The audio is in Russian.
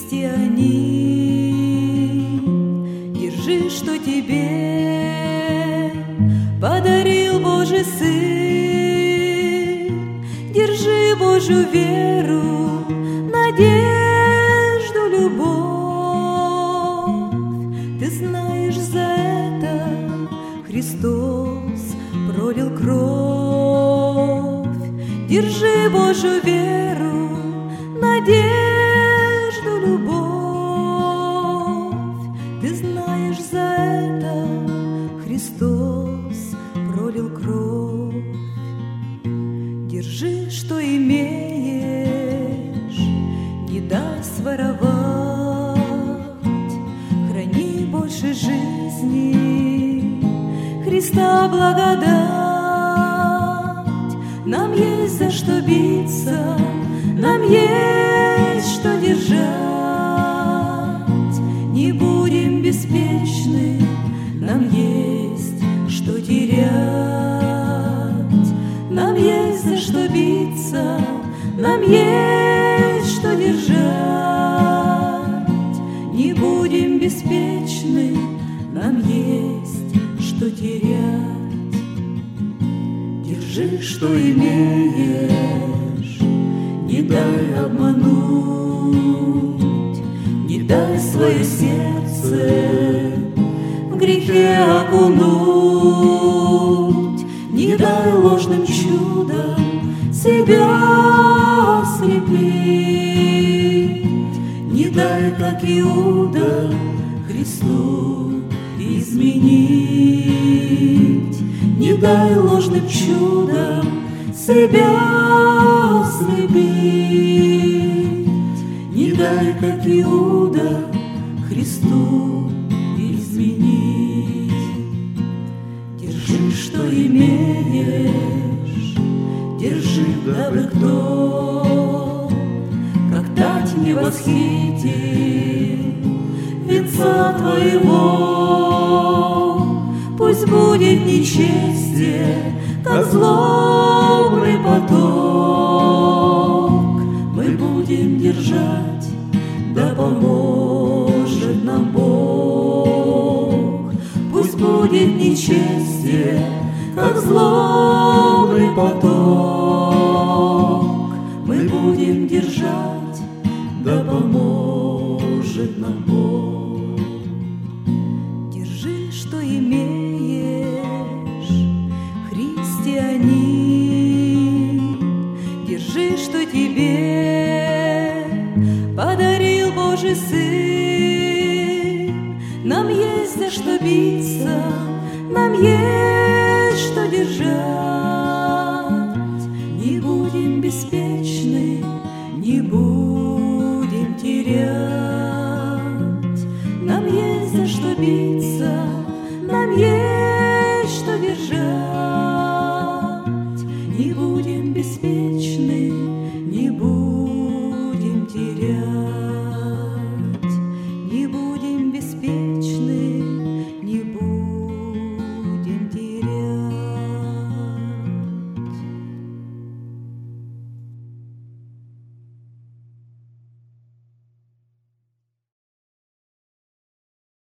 христианин, держи, что тебе подарил Божий Сын. Держи Божью веру, надежду, любовь. Ты знаешь, за это Христос пролил кровь. Держи Божью веру, надежду, любовь. Ты знаешь, за это Христос пролил кровь. Держи, что имеешь, не дай своровать. Храни больше жизни, Христа благодать. Нам есть за что биться, нам есть что держать. Не будем беспечны, нам есть что терять. Нам есть за что биться, нам есть что держать. Не будем беспечны, нам есть что терять. Держи, что имеешь, не дай обмануть, не дай свое сердце в грехе окунуть, не дай ложным чудом себя ослепить, не дай, как Иуда, Христу изменить, не дай ложным чудом себя ослепить, не дай, как Иуда, Христу изменить. Держи, что имеешь, держи, дабы кто, как тать не восхитит венца твоего. Пусть будет нечестие, как злобный поток. Мы будем держать, да поможет нам Бог. Пусть будет нечестие, как злобный поток. Мы будем держать, да поможет нам Бог. Держи, что имеешь, христианин. Держи, что тебе подарил Божий Сын. Нам есть за что биться, нам есть что держать. Не будем беспечны, не будем терять. Нам есть за что биться, нам есть